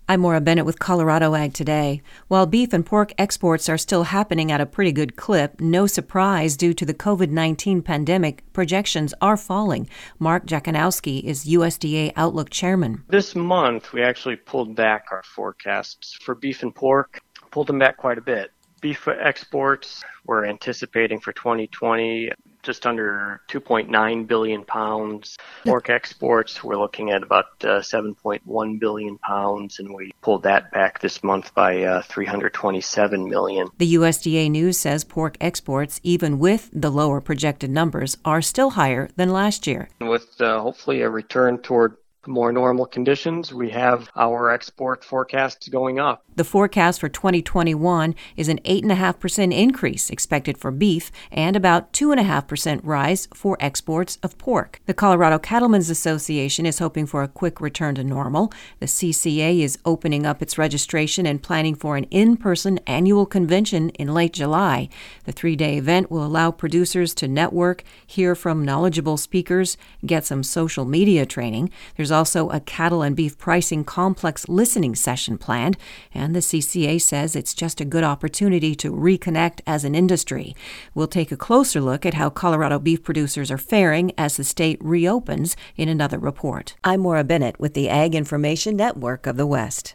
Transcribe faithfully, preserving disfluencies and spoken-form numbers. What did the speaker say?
I'm Maura Bennett with Colorado Ag Today. While beef and pork exports are still happening at a pretty good clip, no surprise due to the covid nineteen pandemic, projections are falling. Mark Jakanowski is U S D A Outlook Chairman. This month, we actually pulled back our forecasts for beef and pork, pulled them back quite a bit. Beef exports, we're anticipating for twenty twenty just under two point nine billion pounds. Pork exports, we're looking at about uh, seven point one billion pounds, and we pulled that back this month by uh, three hundred twenty-seven million. The U S D A News says pork exports, even with the lower projected numbers, are still higher than last year. With uh, hopefully a return toward more normal conditions, we have our export forecasts going up. The forecast for twenty twenty-one is an eight point five percent increase expected for beef and about two point five percent rise for exports of pork. The Colorado Cattlemen's Association is hoping for a quick return to normal. The C C A is opening up its registration and planning for an in-person annual convention in late July. The three-day event will allow producers to network, hear from knowledgeable speakers, get some social media training. There's also a cattle and beef pricing complex listening session planned, and the C C A says it's just a good opportunity to reconnect as an industry. We'll take a closer look at how Colorado beef producers are faring as the state reopens in another report. I'm Maura Bennett with the Ag Information Network of the West.